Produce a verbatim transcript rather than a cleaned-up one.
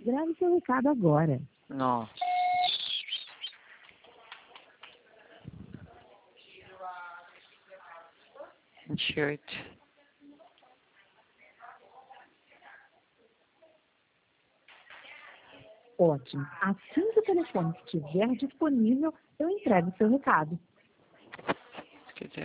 Grave seu recado agora. Nossa. vinte e oito. Ótimo. Assim que o telefone estiver disponível, eu entrego seu recado.